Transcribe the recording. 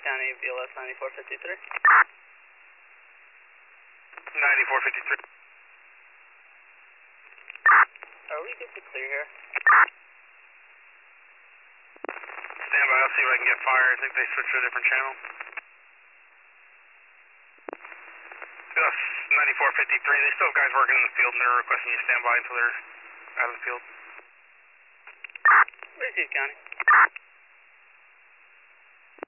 County, BLS 9453. 9453. Are we good to clear here? Stand by, I'll see if I can get fire. I think they switched to a different channel. BLS 9453, they still have guys working in the field and they're requesting you stand by until they're out of the field. Receive, County.